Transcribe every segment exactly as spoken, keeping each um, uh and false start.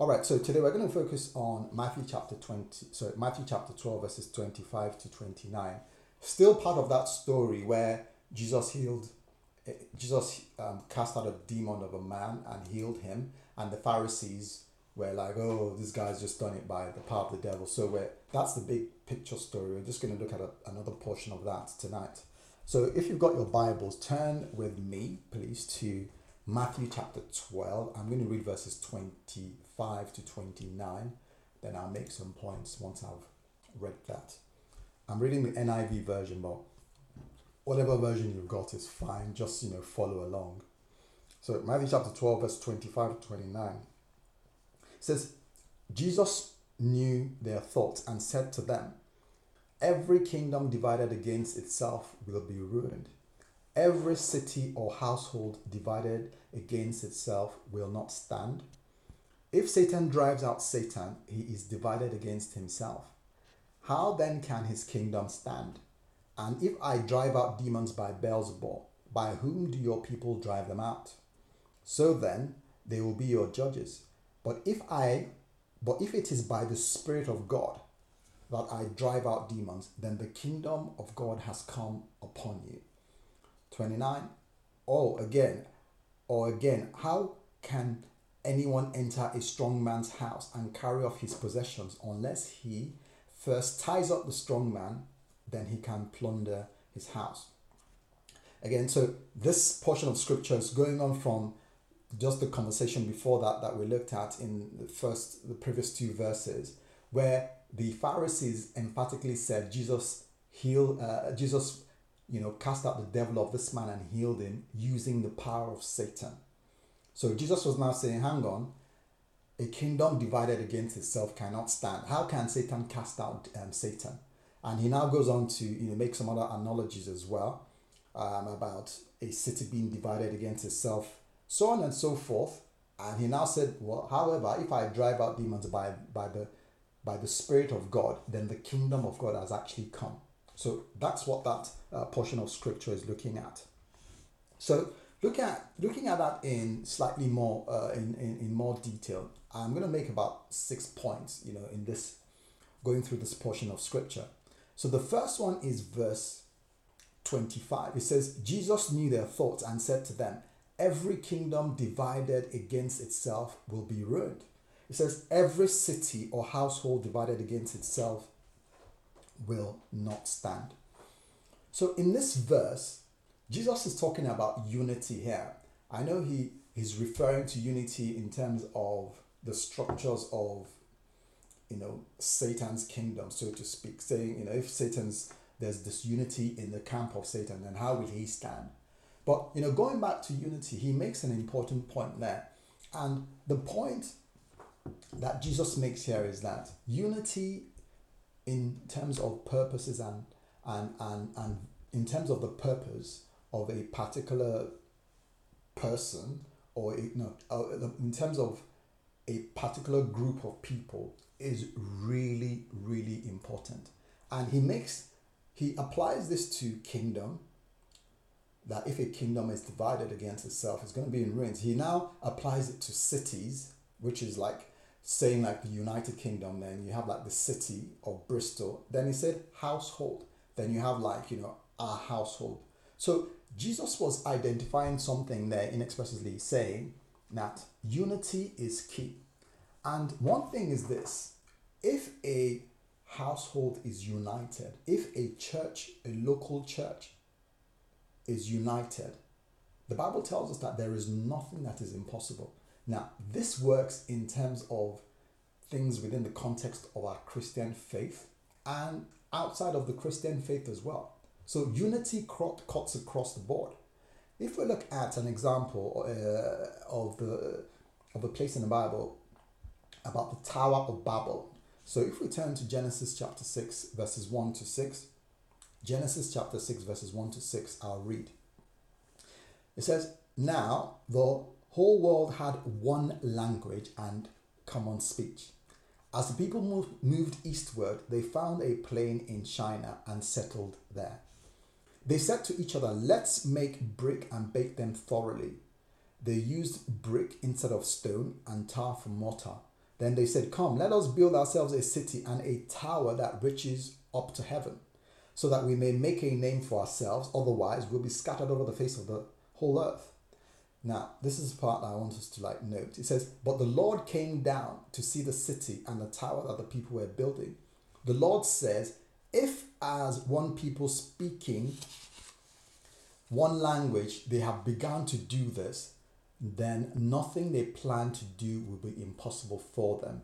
All right, so today we're going to focus on Matthew chapter twenty, sorry, Matthew chapter twelve, verses twenty-five to twenty-nine. Still part of that story where Jesus healed, eh, Jesus um, cast out a demon of a man and healed him, and the Pharisees were like, "Oh, this guy's just done it by the power of the devil." So we're, that's the big picture story. We're just going to look at a, another portion of that tonight. So if you've got your Bibles, turn with me, please, to Matthew chapter twelve. I'm going to read verses twenty-five to twenty-nine. Then I'll make some points once I've read that. I'm reading the N I V version, but whatever version you've got is fine. Just, you know, follow along. So Matthew chapter twelve, verse twenty-five to twenty-nine. It says, Jesus knew their thoughts and said to them, "Every kingdom divided against itself will be ruined. Every city or household divided against itself will not stand. If Satan drives out Satan, he is divided against himself. How then can his kingdom stand? And if I drive out demons by Beelzebul, by whom do your people drive them out? So then they will be your judges. But if I, but if it is by the Spirit of God that I drive out demons, then the kingdom of God has come upon you." twenty-nine. Oh, again, or again, how can anyone enter a strong man's house and carry off his possessions unless he first ties up the strong man, then he can plunder his house? Again, so this portion of scripture is going on from just the conversation before that that we looked at in the first, the previous two verses, where the Pharisees emphatically said Jesus healed, uh, Jesus, you know, cast out the devil of this man and healed him using the power of Satan. So Jesus was now saying, hang on, a kingdom divided against itself cannot stand. How can Satan cast out um, Satan? And he now goes on to, you know, make some other analogies as well um, about a city being divided against itself, so on and so forth. And he now said, well, however, if I drive out demons by by the by the Spirit of God, then the kingdom of God has actually come. So that's what that uh, portion of scripture is looking at. So look at looking at that in slightly more uh, in, in in more detail. I'm going to make about six points, you know, in this, going through this portion of scripture. So the first one is verse twenty-five. It says, Jesus knew their thoughts and said to them, "Every kingdom divided against itself will be ruined." It says, every city or household divided against itself will not stand. So in this verse, Jesus is talking about unity here. I know he is referring to unity in terms of the structures of, you know, Satan's kingdom, so to speak, saying, you know, if Satan's, there's this unity in the camp of Satan, then how will he stand? But, you know, going back to unity, he makes an important point there. And the point that Jesus makes here is that unity in terms of purposes and and and, and in terms of the purpose of a particular person, or a, no, uh, in terms of a particular group of people, is really, really important. And he makes, he applies this to kingdom, that if a kingdom is divided against itself, it's going to be in ruins. He now applies it to cities, which is like saying like the United Kingdom, then you have like the city of Bristol. Then he said household. Then you have like, you know, our household. So Jesus was identifying something there inexpressively, saying that unity is key. And one thing is this: if a household is united, if a church, a local church is united, the Bible tells us that there is nothing that is impossible. Now, this works in terms of things within the context of our Christian faith and outside of the Christian faith as well. So unity cuts across the board. If we look at an example uh, of the of a place in the Bible about the Tower of Babel. So if we turn to Genesis chapter six, verses one to six, Genesis chapter six, verses one to six, I'll read. It says, "Now the whole world had one language and common speech. As the people moved, moved eastward, they found a plain in Shinar and settled there. They said to each other, 'Let's make brick and bake them thoroughly.' They used brick instead of stone and tar for mortar. Then they said, come, let us build ourselves a city and a tower that reaches up to heaven, so that we may make a name for ourselves. Otherwise, we'll be scattered over the face of the whole earth. Now, this is the part that I want us to like note. It says, but the Lord came down to see the city and the tower that the people were building. The Lord says, if as one people speaking one language, they have begun to do this, then nothing they plan to do will be impossible for them.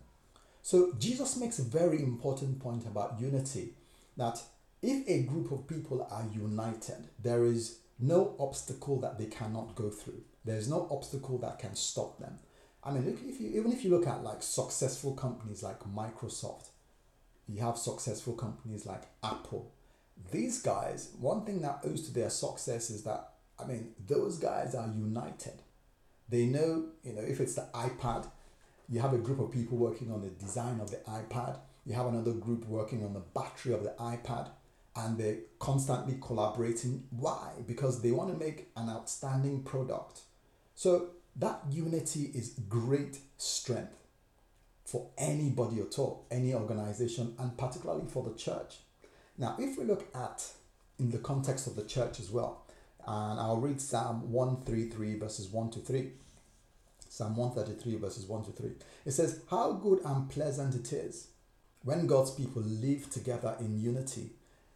So Jesus makes a very important point about unity, that if a group of people are united, there is no obstacle that they cannot go through. There's no obstacle that can stop them. I mean, look, if you, even if you look at like successful companies like Microsoft, you have successful companies like Apple. These guys, one thing that owes to their success is that, I mean, those guys are united. They know, you know, if it's the iPad, you have a group of people working on the design of the iPad. You have another group working on the battery of the iPad, and they're constantly collaborating. Why? Because they want to make an outstanding product. So that unity is great strength for anybody at all, any organization, and particularly for the church. Now, if we look at in the context of the church as well, and I'll read Psalm one thirty-three verses one to three. Psalm one thirty-three verses one to three. It says, how good and pleasant it is when God's people live together in unity.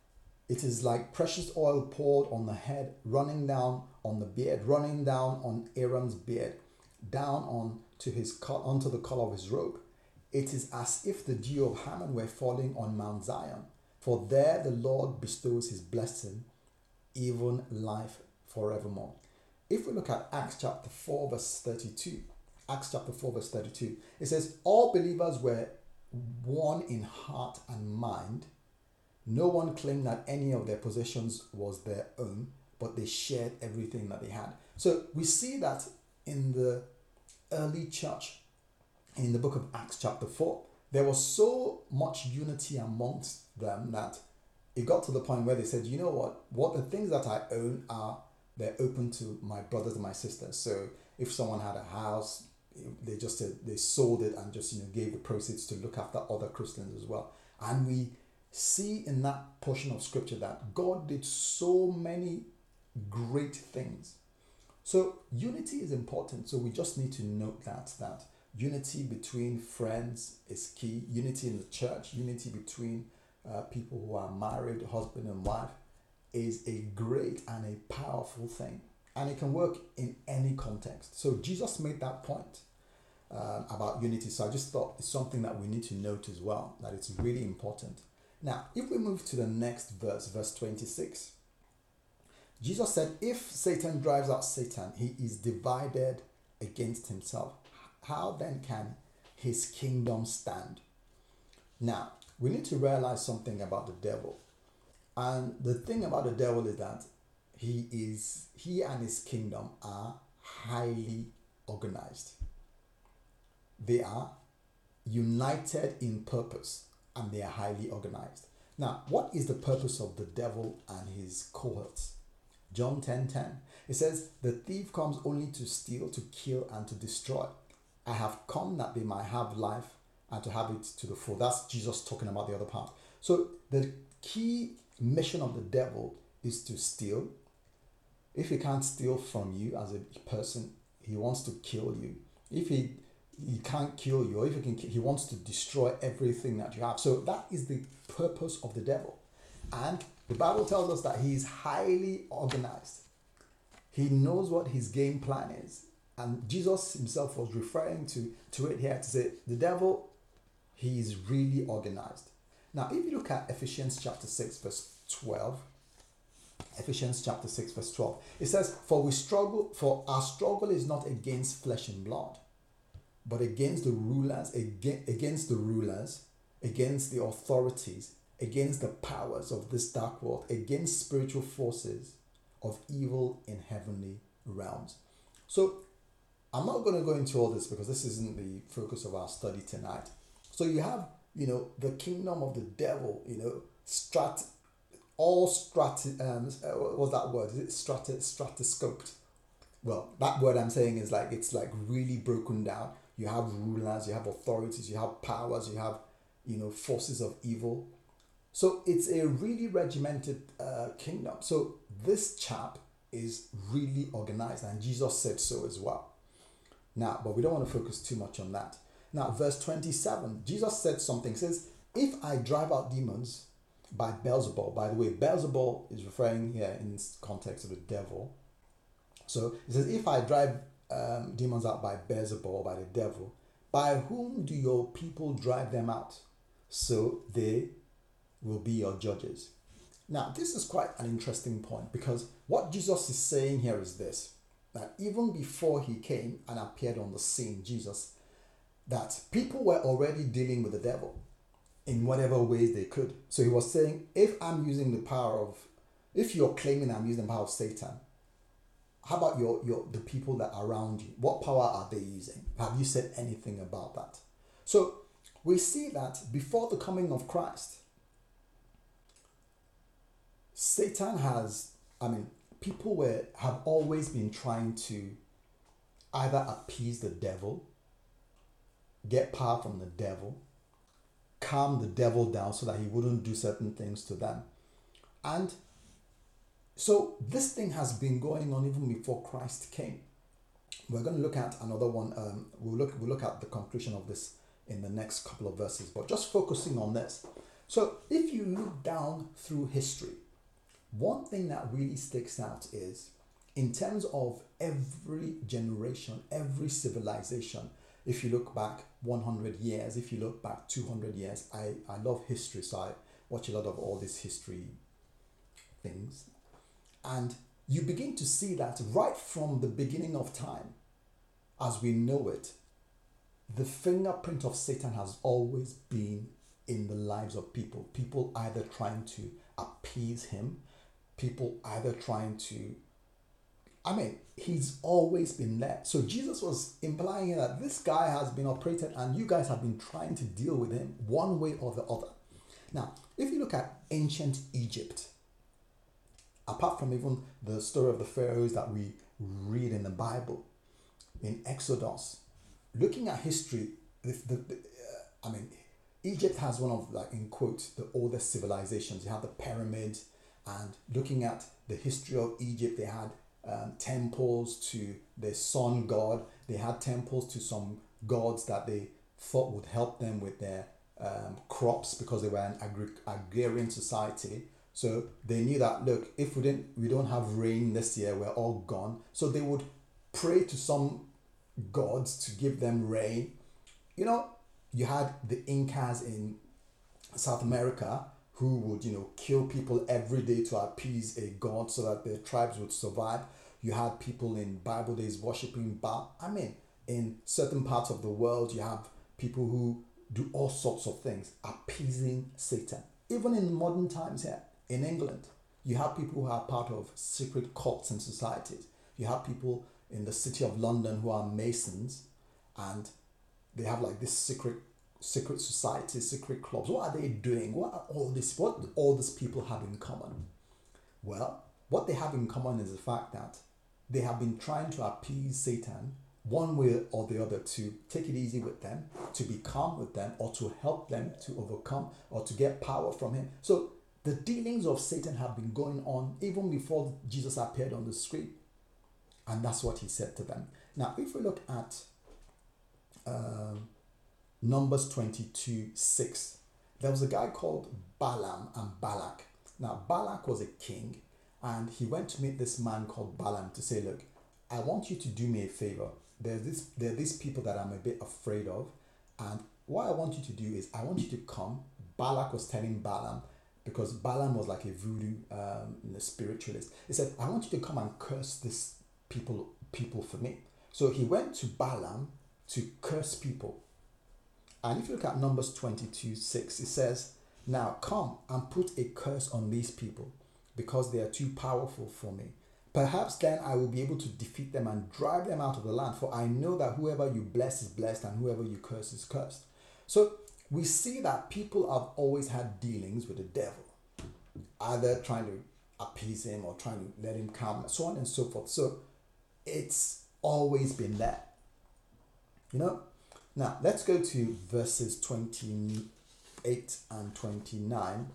It is like precious oil poured on the head, running down on the beard, running down on Aaron's beard, down on to his onto the collar of his robe. It is as if the dew of Hermon were falling on Mount Zion. For there the Lord bestows his blessing, even life forevermore. If we look at Acts chapter four verse thirty-two, Acts chapter four verse thirty-two, it says, all believers were one in heart and mind. No one claimed that any of their possessions was their own, but they shared everything that they had. So we see that in the early church, in the book of Acts chapter four, there was so much unity amongst them that it got to the point where they said, you know what, what the things that I own are, they're open to my brothers and my sisters. So if someone had a house, they just said they sold it and just, you know, gave the proceeds to look after other Christians as well. And we see in that portion of scripture that God did so many great things. So unity is important. So we just need to note that, that unity between friends is key. Unity in the church, unity between uh, people who are married, husband and wife, is a great and a powerful thing. And it can work in any context. So Jesus made that point um, about unity. So I just thought it's something that we need to note as well, that it's really important. Now, if we move to the next verse, verse twenty-six, Jesus said, if Satan drives out Satan, he is divided against himself. How then can his kingdom stand? Now, we need to realize something about the devil. And the thing about the devil is that he is he and his kingdom are highly organized. They are united in purpose and they are highly organized. Now, what is the purpose of the devil and his cohorts? John ten ten. It says, the thief comes only to steal, to kill, and to destroy. I have come that they might have life and to have it to the full. That's Jesus talking about the other part. So the key mission of the devil is to steal. If he can't steal from you as a person, he wants to kill you. If he he can't kill you, or if he can, he wants to destroy everything that you have. So that is the purpose of the devil. And the Bible tells us that he is highly organized. He knows what his game plan is. And Jesus himself was referring to, to it here to say, the devil, he is really organized. Now, if you look at Ephesians chapter six, verse twelve, Ephesians chapter six, verse twelve, it says, For we struggle, for our struggle is not against flesh and blood, but against the rulers, against the rulers, against the authorities, against the powers of this dark world, against spiritual forces of evil in heavenly realms. So I'm not going to go into all this because this isn't the focus of our study tonight. So you have, you know, the kingdom of the devil, you know, strat, all strat, um, what's that word? Is it strat, stratoscoped? Well, that word I'm saying is like, it's like really broken down. you have rulers, you have authorities, you have powers, you have, you know, forces of evil. So it's a really regimented uh, kingdom. So this chap is really organized, and Jesus said so as well. Now, but we don't want to focus too much on that. Now, verse twenty-seven, Jesus said something. He says, if I drive out demons by Beelzebul, by the way, Beelzebul is referring here in this context of the devil. So he says, if I drive um, demons out by Beelzebul, by the devil, by whom do your people drive them out? So they will be your judges. Now, this is quite an interesting point, because what Jesus is saying here is this, that even before he came and appeared on the scene, Jesus, that people were already dealing with the devil in whatever ways they could. So he was saying, if I'm using the power of, if you're claiming I'm using the power of Satan, how about your, your the people that are around you? What power are they using? Have you said anything about that? So we see that before the coming of Christ, Satan has, I mean, people were have always been trying to either appease the devil, get power from the devil, calm the devil down so that he wouldn't do certain things to them. And so this thing has been going on even before Christ came. We're going to look at another one. Um, we'll look we'll look at the conclusion of this in the next couple of verses, but just focusing on this. So if you look down through history, one thing that really sticks out is, in terms of every generation, every civilization, if you look back one hundred years, if you look back two hundred years, I, I love history, so I watch a lot of all these history things. And you begin to see that right from the beginning of time, as we know it, the fingerprint of Satan has always been in the lives of people. People either trying to appease him, people either trying to, I mean, he's always been there. So Jesus was implying that this guy has been operated and you guys have been trying to deal with him one way or the other. Now, if you look at ancient Egypt, apart from even the story of the pharaohs that we read in the Bible, in Exodus, looking at history, the, the, the, uh, I mean, Egypt has one of, like, in quotes, the oldest civilizations. You have the pyramids, and looking at the history of Egypt, they had um, temples to the sun god. They had temples to some gods that they thought would help them with their um, crops, because they were an agri- agrarian society. So they knew that, look, if we didn't, we don't have rain this year, we're all gone. So they would pray to some gods to give them rain. You know, you had the Incas in South America who would, you know, kill people every day to appease a god so that their tribes would survive. You had people in Bible days worshiping Baal. I mean, in certain parts of the world, you have people who do all sorts of things, appeasing Satan. Even in modern times here, in England, you have people who are part of secret cults and societies. You have people in the city of London who are Masons, and they have like this secret secret societies, secret clubs. What are they doing? What are all this? What do all these people have in common? Well, what they have in common is the fact that they have been trying to appease Satan one way or the other, to take it easy with them, to be calm with them, or to help them to overcome or to get power from him. So the dealings of Satan have been going on even before Jesus appeared on the screen. And that's what he said to them. Now, if we look at um, Numbers twenty-two six, there was a guy called Balaam and Balak. Now, Balak was a king, and he went to meet this man called Balaam to say, look, I want you to do me a favor. There's this, there are these people that I'm a bit afraid of, and what I want you to do is I want you to come. Balak was telling Balaam, because Balaam was like a voodoo um, spiritualist. He said, I want you to come and curse this people people for me. So he went to Balaam to curse people. And if you look at Numbers twenty-two six, it says, now come and put a curse on these people, because they are too powerful for me. Perhaps then I will be able to defeat them and drive them out of the land, for I know that whoever you bless is blessed and whoever you curse is cursed. So we see that people have always had dealings with the devil, either trying to appease him or trying to let him calm, so on and so forth. So it's always been there, you know. Now, let's go to verses twenty-eight and twenty-nine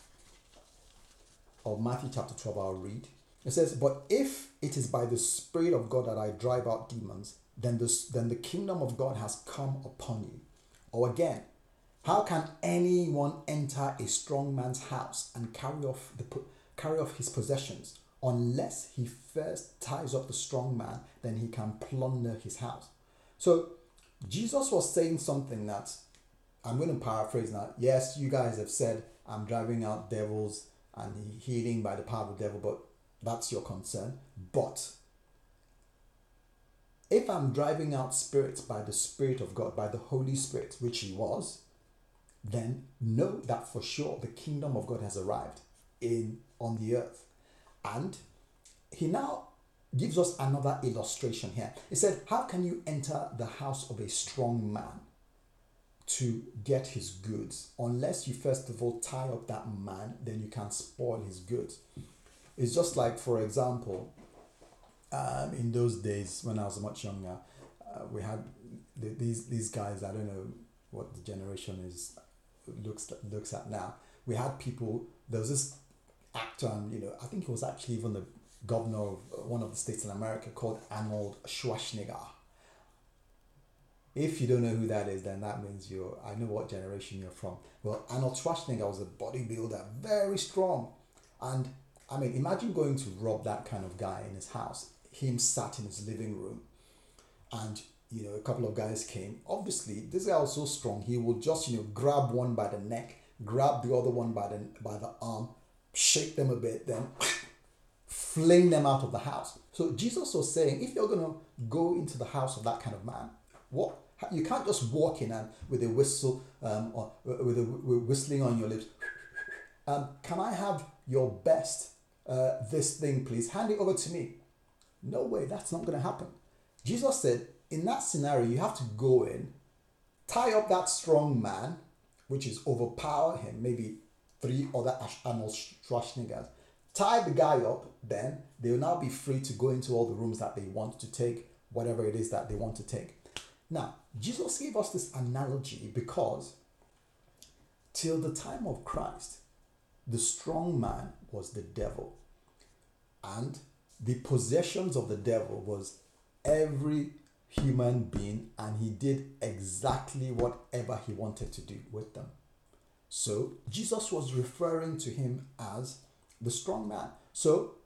of Matthew chapter twelve. I'll read. It says, "But if it is by the Spirit of God that I drive out demons, then the, then the kingdom of God has come upon you." Or again, "How can anyone enter a strong man's house and carry off the carry off his possessions unless he first ties up the strong man? Then he can plunder his house." So Jesus was saying something that I'm going to paraphrase now. Yes, you guys have said I'm driving out devils and healing by the power of the devil, but that's your concern. But if I'm driving out spirits by the Spirit of God, by the Holy Spirit, which he was, then know that for sure the kingdom of God has arrived in on the earth. And he now gives us another illustration here. He said, "How can you enter the house of a strong man to get his goods unless you first of all tie up that man, then you can spoil his goods?" It's just like, for example, um, in those days when I was much younger, uh, we had the, these these guys. I don't know what the generation is looks looks at now. We had people. There was this actor, and you know, I think he was actually even the governor of one of the states in America, called Arnold Schwarzenegger. If you don't know who that is, then that means you're, I know what generation you're from. Well, Arnold Schwarzenegger was a bodybuilder, very strong. And I mean, imagine going to rob that kind of guy in his house, him sat in his living room, and you know, a couple of guys came. Obviously, this guy was so strong, he would just, you know, grab one by the neck, grab the other one by the by the arm, shake them a bit, then fling them out of the house. So Jesus was saying, if you're going to go into the house of that kind of man, what you can't just walk in and with a whistle um, or with a with whistling on your lips. Um, can I have your best? Uh, this thing, please hand it over to me. No way, that's not going to happen. Jesus said, in that scenario, you have to go in, tie up that strong man, which is overpower him, maybe three other Arnold Schwarzeneggers. Tie the guy up, then they will now be free to go into all the rooms that they want to take, whatever it is that they want to take. Now, Jesus gave us this analogy because till the time of Christ, the strong man was the devil. And the possessions of the devil was every human being, and he did exactly whatever he wanted to do with them. So Jesus was referring to him as the strong man. So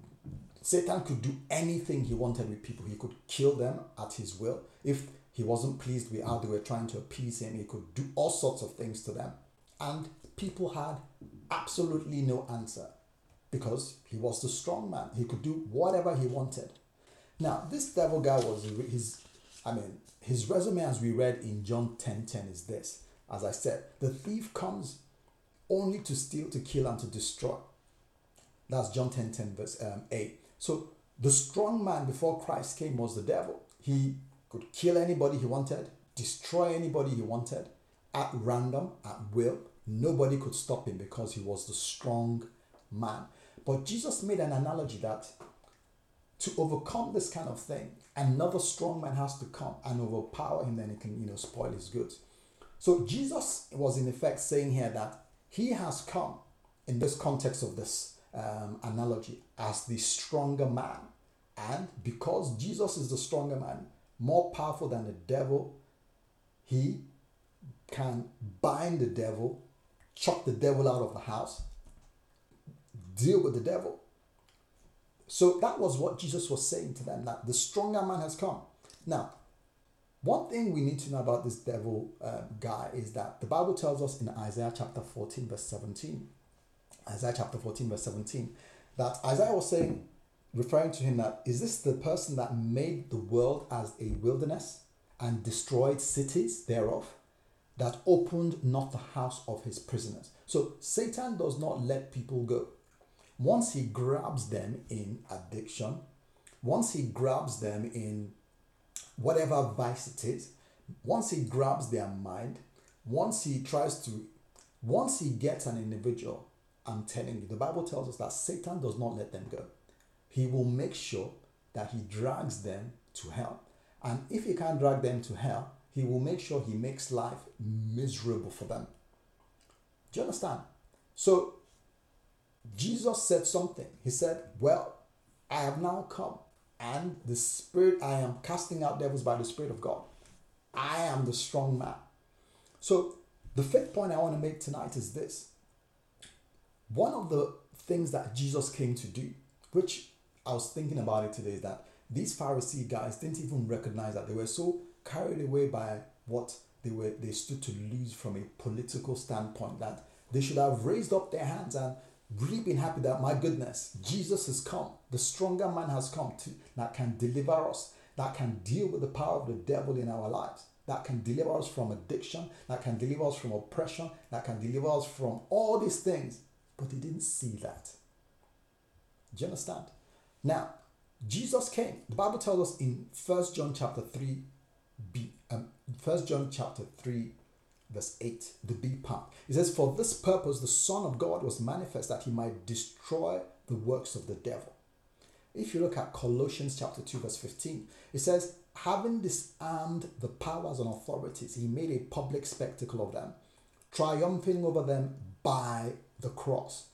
Satan could do anything he wanted with people. He could kill them at his will. If he wasn't pleased with how they were trying to appease him, he could do all sorts of things to them. And people had absolutely no answer because he was the strong man. He could do whatever he wanted. Now, this devil guy was his, I mean, his resume, as we read in John ten ten, is this. As I said, the thief comes only to steal, to kill, and to destroy. That's John ten ten verse um, eight. So the strong man before Christ came was the devil. He could kill anybody he wanted, destroy anybody he wanted, at random, at will. Nobody could stop him because he was the strong man. But Jesus made an analogy that to overcome this kind of thing, another strong man has to come and overpower him, then he can, you know, spoil his goods. So Jesus was in effect saying here that he has come in this context of this um, analogy as the stronger man. And because Jesus is the stronger man, more powerful than the devil, he can bind the devil, chuck the devil out of the house, deal with the devil. So that was what Jesus was saying to them, that the stronger man has come. Now, one thing we need to know about this devil uh, guy is that the Bible tells us in Isaiah chapter fourteen verse seventeen, Isaiah chapter fourteen verse seventeen, that Isaiah was saying, referring to him, that is this the person that made the world as a wilderness and destroyed cities thereof, that opened not the house of his prisoners. So Satan does not let people go. Once he grabs them in addiction, once he grabs them in whatever vice it is, once he grabs their mind, once he tries to, once he gets an individual, I'm telling you, the Bible tells us that Satan does not let them go. He will make sure that he drags them to hell. And if he can't drag them to hell, he will make sure he makes life miserable for them. Do you understand? So Jesus said something. He said, well, I have now come, and the Spirit, I am casting out devils by the Spirit of God. I am the strong man. So the fifth point I want to make tonight is this. One of the things that Jesus came to do, which I was thinking about it today, is that these Pharisee guys didn't even recognize that they were so carried away by what they were they stood to lose from a political standpoint, that they should have raised up their hands and really been happy that, my goodness, Jesus has come. The stronger man has come to that can deliver us, that can deal with the power of the devil in our lives, that can deliver us from addiction, that can deliver us from oppression, that can deliver us from all these things. But he didn't see that. Do you understand? Now, Jesus came. The Bible tells us in First John chapter three, B, um, First John chapter three, verse eight, the B part. It says, for this purpose the Son of God was manifest, that he might destroy the works of the devil. If you look at Colossians chapter two, verse fifteen, it says, having disarmed the powers and authorities, he made a public spectacle of them, triumphing over them by the cross.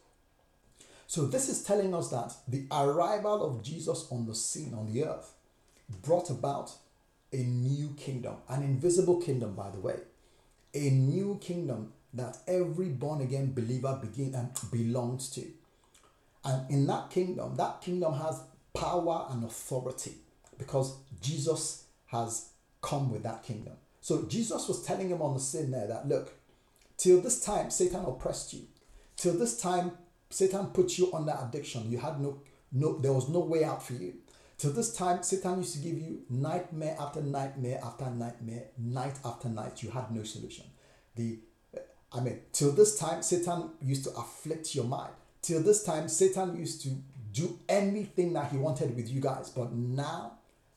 So this is telling us that the arrival of Jesus on the scene, on the earth, brought about a new kingdom, an invisible kingdom, by the way, a new kingdom that every born-again believer begin and belongs to. And in that kingdom, that kingdom has power and authority because Jesus has come with that kingdom. So Jesus was telling him on the scene there that, look, till this time Satan oppressed you. Till this time Satan put you under addiction. You had no, no, there was no way out for you. Till this time Satan used to give you nightmare after nightmare after nightmare, night after night. You had no solution. The, I mean, till this time Satan used to afflict your mind. Till this time Satan used to do anything that he wanted with you guys. But now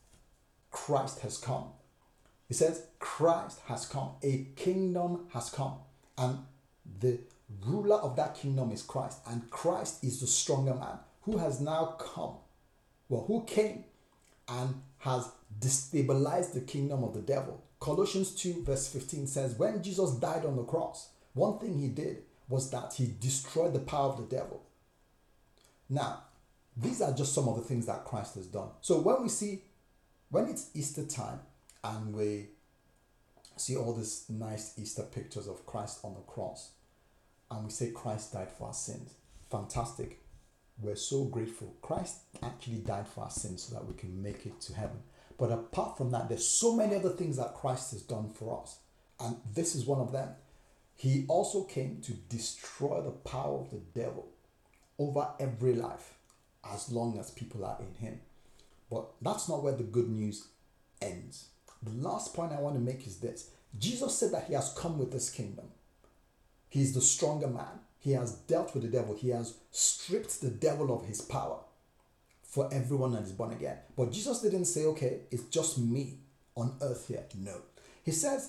Christ has come. He says Christ has come. A kingdom has come. And the ruler of that kingdom is Christ. And Christ is the stronger man who has now come. Well, who came and has destabilized the kingdom of the devil. Colossians two verse fifteen says, when Jesus died on the cross, one thing he did was that he destroyed the power of the devil. Now, these are just some of the things that Christ has done. So when we see, when it's Easter time and we see all these nice Easter pictures of Christ on the cross, and we say Christ died for our sins, fantastic. We're so grateful. Christ actually died for our sins so that we can make it to heaven. But apart from that, there's so many other things that Christ has done for us. And this is one of them. He also came to destroy the power of the devil over every life as long as people are in him. But that's not where the good news ends. The last point I want to make is this. Jesus said that he has come with this kingdom. He's the stronger man. He has dealt with the devil. He has stripped the devil of his power for everyone that is born again. But Jesus didn't say, okay, it's just me on earth here. No. He says,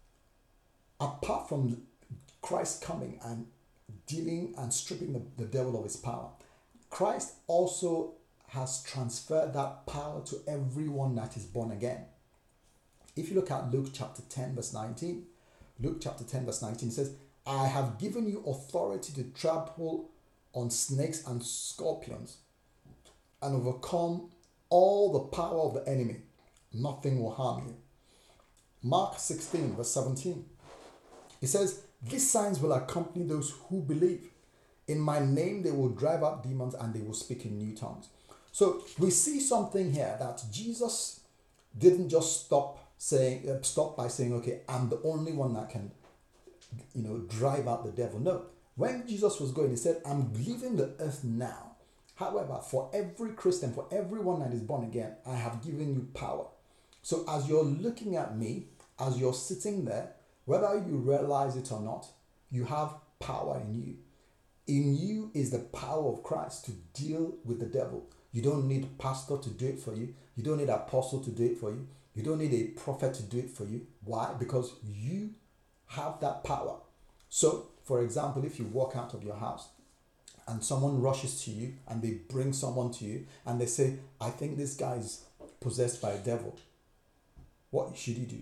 apart from Christ coming and dealing and stripping the, the devil of his power, Christ also has transferred that power to everyone that is born again. If you look at Luke chapter ten, verse nineteen, Luke chapter ten, verse nineteen says, I have given you authority to trample on snakes and scorpions and overcome all the power of the enemy. Nothing will harm you. Mark sixteen, verse seventeen. It says, these signs will accompany those who believe. In my name they will drive out demons and they will speak in new tongues. So we see something here that Jesus didn't just stop saying, uh, stop by saying, okay, I'm the only one that can, you know, drive out the devil. No. When Jesus was going, he said, I'm leaving the earth now. However, for every Christian, for everyone that is born again, I have given you power. So as you're looking at me, as you're sitting there, whether you realize it or not, you have power in you. In you is the power of Christ to deal with the devil. You don't need a pastor to do it for you. You don't need an apostle to do it for you. You don't need a prophet to do it for you. Why? Because you have that power. So, for example, if you walk out of your house and someone rushes to you and they bring someone to you and they say, I think this guy is possessed by a devil. What should you do?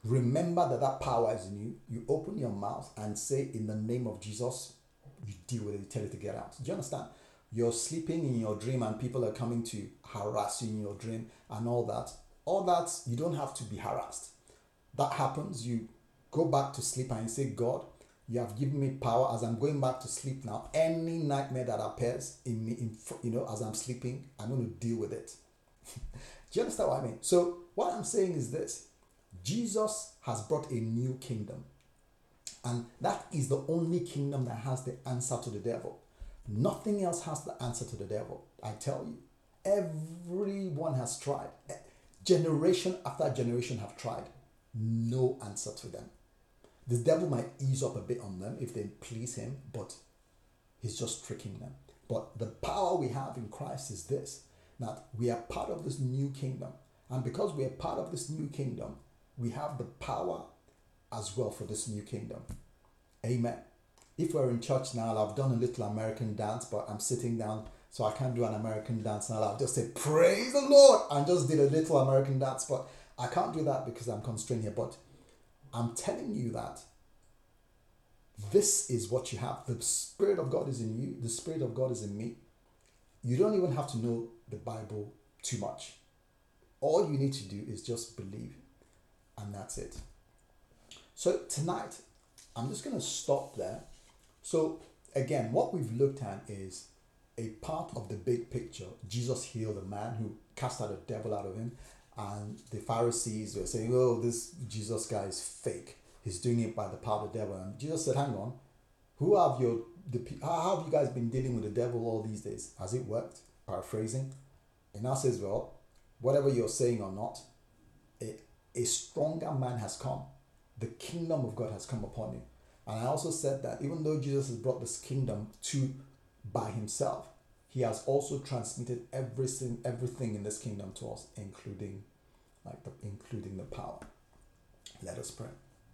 Remember that that power is in you. You open your mouth and say, in the name of Jesus, you deal with it, you tell it to get out. Do you understand? You're sleeping in your dream and people are coming to harass you in your dream and all that. All that, you don't have to be harassed. That happens, you go back to sleep and you say, God, you have given me power as I'm going back to sleep now. Any nightmare that appears in me, in, you know, as I'm sleeping, I'm going to deal with it. Do you understand what I mean? So what I'm saying is this. Jesus has brought a new kingdom. And that is the only kingdom that has the answer to the devil. Nothing else has the answer to the devil. I tell you, everyone has tried. Generation after generation have tried. No answer to them. The devil might ease up a bit on them if they please him, but he's just tricking them. But the power we have in Christ is this, that we are part of this new kingdom. And because we are part of this new kingdom, we have the power as well for this new kingdom. Amen. If we're in church now, I've done a little American dance, but I'm sitting down, so I can't do an American dance now. I'll just say, praise the Lord, and just did a little American dance, but I can't do that because I'm constrained here. But I'm telling you that this is what you have. The Spirit of God is in you. The Spirit of God is in me. You don't even have to know the Bible too much. All you need to do is just believe, and that's it. So tonight, I'm just going to stop there. So again, what we've looked at is a part of the big picture. Jesus healed a man who cast out a devil out of him, and the Pharisees were saying, oh, this Jesus guy is fake. He's doing it by the power of the devil. And Jesus said, hang on, who have your, the, how have you guys been dealing with the devil all these days? Has it worked? Paraphrasing. And now says, well, whatever you're saying or not, a, a stronger man has come. The kingdom of God has come upon you. And I also said that even though Jesus has brought this kingdom to by himself, he has also transmitted everything, everything in this kingdom to us, including, like the, including the power. Let us pray.